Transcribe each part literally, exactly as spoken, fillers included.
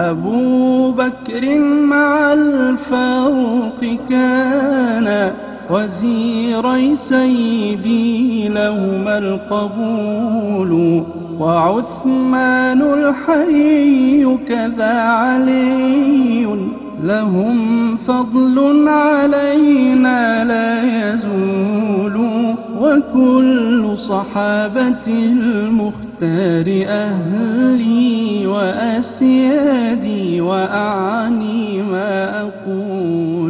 أبو بكر مع الفاروق كان وزيري سيدي لهما القبول، وعثمان الحي كذا علي لهم فضل علينا لا يزول، وكل صحابة المختار أهلي وأسيادي وأعني ما أقول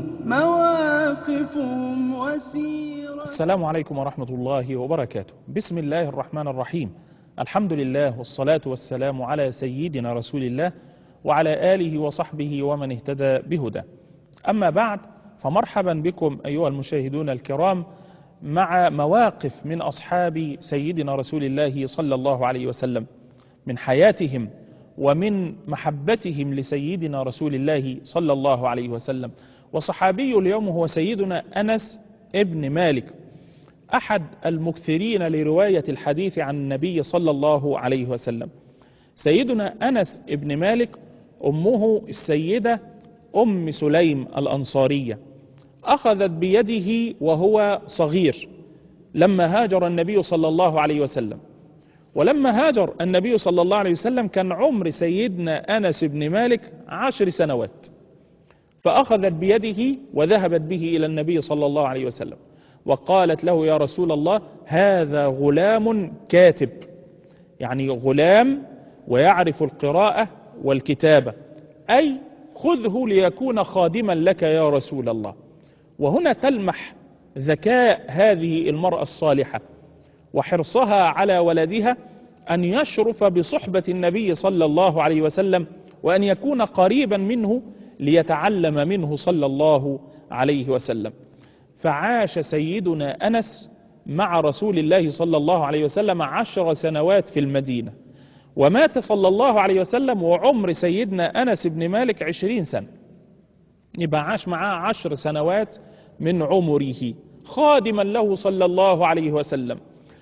مواقفهم وسيرة. السلام عليكم ورحمة الله وبركاته. بسم الله الرحمن الرحيم. الحمد لله والصلاة والسلام على سيدنا رسول الله وعلى آله وصحبه ومن اهتدى بهدى. أما بعد، فمرحبا بكم أيها المشاهدون الكرام مع مواقف من أصحاب سيدنا رسول الله صلى الله عليه وسلم، من حياتهم ومن محبتهم لسيدنا رسول الله صلى الله عليه وسلم. وصحابي اليوم هو سيدنا أنس ابن مالك، أحد المكثرين لرواية الحديث عن النبي صلى الله عليه وسلم. سيدنا أنس ابن مالك أمه السيدة أم سليم الأنصارية، أخذت بيده وهو صغير لما هاجر النبي صلى الله عليه وسلم. ولما هاجر النبي صلى الله عليه وسلم كان عمر سيدنا أنس بن مالك عشر سنوات، فأخذت بيده وذهبت به إلى النبي صلى الله عليه وسلم وقالت له: يا رسول الله، هذا غلام كاتب، يعني غلام ويعرف القراءة والكتابة، أي خذه ليكون خادما لك يا رسول الله. وهنا تلمح ذكاء هذه المرأة الصالحة وحرصها على ولدها أن يشرف بصحبة النبي صلى الله عليه وسلم وأن يكون قريبا منه ليتعلم منه صلى الله عليه وسلم. فعاش سيدنا أنس مع رسول الله صلى الله عليه وسلم عشر سنوات في المدينة، ومات صلى الله عليه وسلم وعمر سيدنا أنس بن مالك عشرين سنة، يبقى عاش معاه عشر سنوات من عمره خادما له صلى الله عليه وسلم.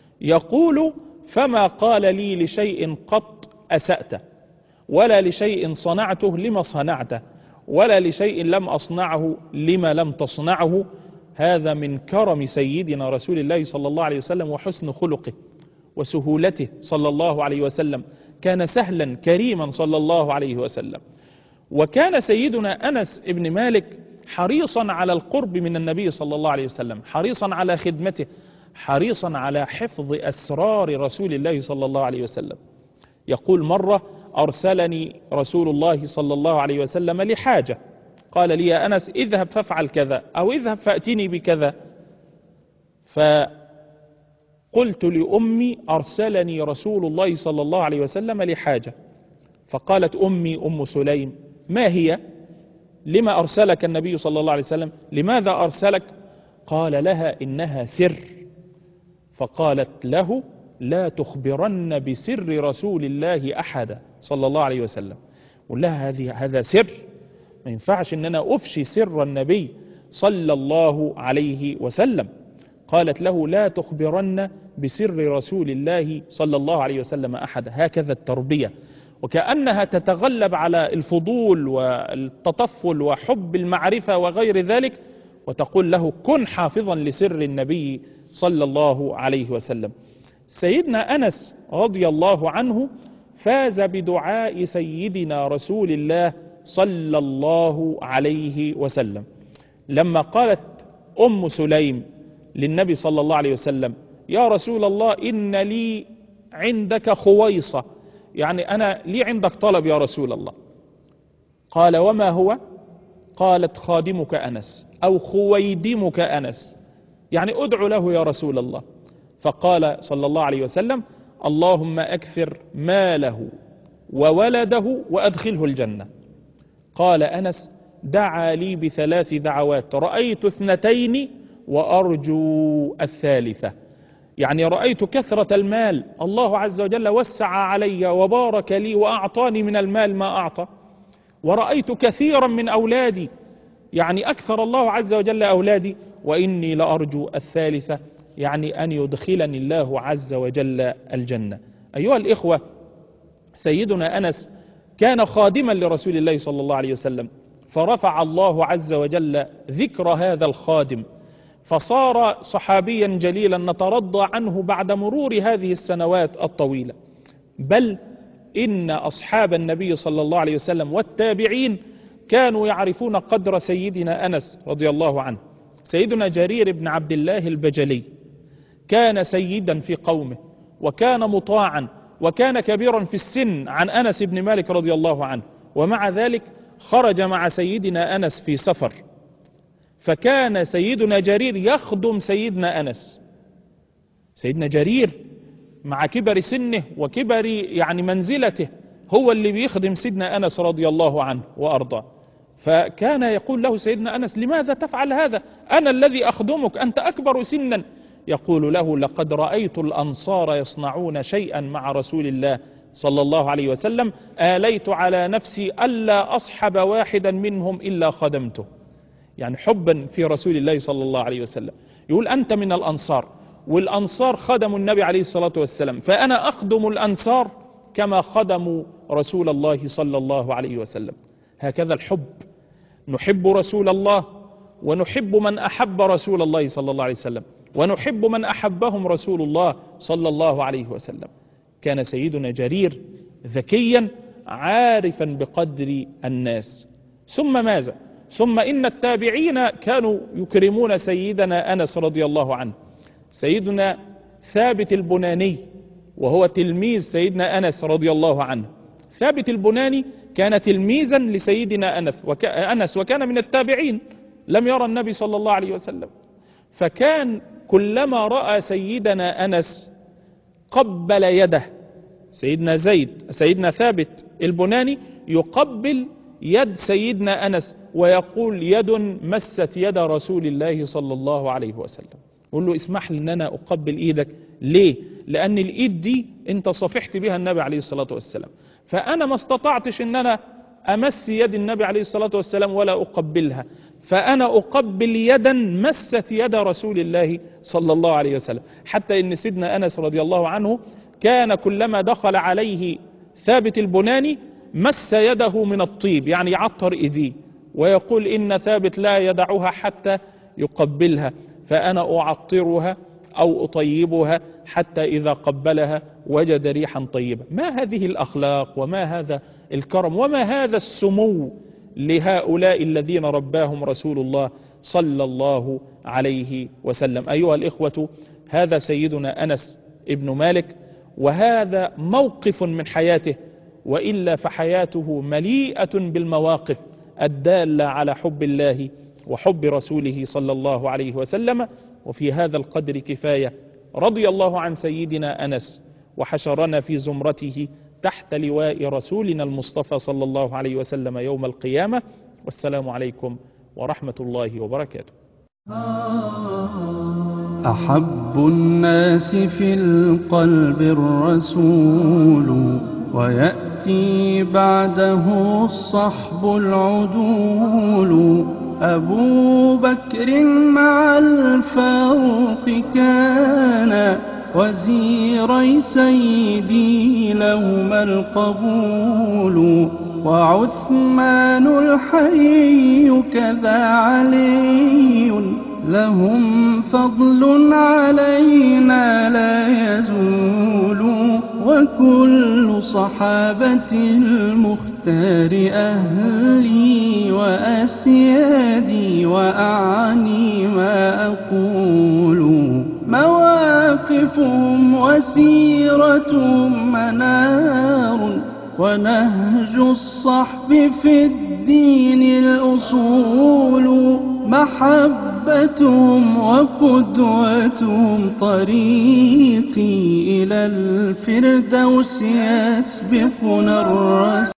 يقول: فما قال لي لشيء قط أسأت، ولا لشيء صنعته لما صنعته، ولا لشيء لم أصنعه لما لم تصنعه. هذا من كرم سيدنا رسول الله صلى الله عليه وسلم وحسن خلقه وسهولته صلى الله عليه وسلم. كان سهلا كريما صلى الله عليه وسلم. وكان سيدنا أنس ابن مالك حريصا على القرب من النبي صلى الله عليه وسلم، حريصا على خدمته، حريصا على حفظ أسرار رسول الله صلى الله عليه وسلم. يقول: مرة أرسلني رسول الله صلى الله عليه وسلم لحاجة، قال لي: يا أنس، اذهب فافعل كذا، أو اذهب فأتني بكذا. فقلت لأمي: أرسلني رسول الله صلى الله عليه وسلم لحاجة. فقالت أمي أم سليم: ما هي؟ لما أرسلك النبي صلى الله عليه وسلم؟ لماذا أرسلك؟ قال لها: إنها سر. فقالت له: لا تخبرن بسر رسول الله أحدا صلى الله عليه وسلم. قل لها: هذه هذا سر، ما ينفعش ان انا افشي سر النبي صلى الله عليه وسلم. قالت له: لا تخبرن بسر رسول الله صلى الله عليه وسلم أحدا. هكذا التربية، وكأنها تتغلب على الفضول والتطفل وحب المعرفة وغير ذلك، وتقول له: كن حافظا لسر النبي صلى الله عليه وسلم. سيدنا أنس رضي الله عنه فاز بدعاء سيدنا رسول الله صلى الله عليه وسلم. لما قالت أم سليم للنبي صلى الله عليه وسلم: يا رسول الله، إن لي عندك خويصة، يعني أنا لي عندك طلب يا رسول الله. قال: وما هو؟ قالت: خادمك أنس، أو خويدمك أنس، يعني أدعو له يا رسول الله. فقال صلى الله عليه وسلم: اللهم أكثر ماله وولده وأدخله الجنة. قال أنس: دعا لي بثلاث دعوات، رأيت اثنتين وأرجو الثالثة. يعني رأيت كثرة المال، الله عز وجل وسع علي وبارك لي وأعطاني من المال ما أعطى، ورأيت كثيرا من أولادي، يعني أكثر الله عز وجل أولادي، وإني لأرجو الثالثة، يعني أن يدخلني الله عز وجل الجنة. أيها الإخوة، سيدنا أنس كان خادما لرسول الله صلى الله عليه وسلم، فرفع الله عز وجل ذكر هذا الخادم فصار صحابيا جليلا نترضى عنه بعد مرور هذه السنوات الطويلة. بل إن أصحاب النبي صلى الله عليه وسلم والتابعين كانوا يعرفون قدر سيدنا أنس رضي الله عنه. سيدنا جرير بن عبد الله البجلي كان سيدا في قومه، وكان مطاعا، وكان كبيرا في السن عن أنس بن مالك رضي الله عنه، ومع ذلك خرج مع سيدنا أنس في سفر، فكان سيدنا جرير يخدم سيدنا أنس. سيدنا جرير مع كبر سنه وكبر يعني منزلته هو اللي بيخدم سيدنا أنس رضي الله عنه وأرضاه. فكان يقول له سيدنا أنس: لماذا تفعل هذا؟ أنا الذي أخدمك، أنت أكبر سنا. يقول له: لقد رأيت الأنصار يصنعون شيئا مع رسول الله صلى الله عليه وسلم آليت على نفسي ألا أصحب واحدا منهم إلا خدمته. يعني حبا في رسول الله صلى الله عليه وسلم. يقول: أنت من الأنصار، والأنصار خدموا النبي عليه الصلاة والسلام، فأنا أخدم الأنصار كما خدموا رسول الله صلى الله عليه وسلم. هكذا الحب، نحب رسول الله ونحب من أحب رسول الله صلى الله عليه وسلم، ونحب من أحبهم رسول الله صلى الله عليه وسلم. كان سيدنا جرير ذكيا عارفا بقدر الناس. ثم ماذا؟ ثم إن التابعين كانوا يكرمون سيدنا أنس رضي الله عنه. سيدنا ثابت البناني وهو تلميذ سيدنا أنس رضي الله عنه. ثابت البناني كان تلميذا لسيدنا أنس وك... أنس وكان من التابعين، لم يرى النبي صلى الله عليه وسلم. فكان كلما رأى سيدنا أنس قبل يده. سيدنا زيد سيدنا ثابت البناني يقبل يد سيدنا أنس ويقول: يد مست يد رسول الله صلى الله عليه وسلم. يقول له: اسمح لي ان انا اقبل ايدك. ليه؟ لان الايد دي انت صفحت بها النبي عليه الصلاة والسلام، فانا ما استطعتش ان انا امس يد النبي عليه الصلاة والسلام ولا اقبلها، فانا اقبل يدا مست يد رسول الله صلى الله عليه وسلم. حتى ان سيدنا انس رضي الله عنه كان كلما دخل عليه ثابت البناني مس يده من الطيب، يعني يعطر ايديه، ويقول: إن ثابت لا يدعها حتى يقبلها، فأنا أعطرها أو أطيبها حتى إذا قبلها وجد ريحا طيبة. ما هذه الأخلاق وما هذا الكرم وما هذا السمو لهؤلاء الذين رباهم رسول الله صلى الله عليه وسلم. أيها الإخوة، هذا سيدنا أنس ابن مالك، وهذا موقف من حياته، وإلا فحياته مليئة بالمواقف الدالة على حب الله وحب رسوله صلى الله عليه وسلم. وفي هذا القدر كفاية. رضي الله عن سيدنا أنس، وحشرنا في زمرته تحت لواء رسولنا المصطفى صلى الله عليه وسلم يوم القيامة. والسلام عليكم ورحمة الله وبركاته. أحب الناس في القلب الرسول، ويأتي بعده الصحب العدول. أبو بكر مع الفاروق كان، وزيري سيدي لهما القبول. وعثمان الحي كذا علي، لهم فضل علينا لا يزول. وكل صحابة المختار أهلي وأسيادي، وأعني ما أقول. مواقفهم وسيرتهم منار، ونهج الصحب في الدين الأصول. محبتهم وقدوتهم طريقي إلى الفردوس يسبقنا الرسول.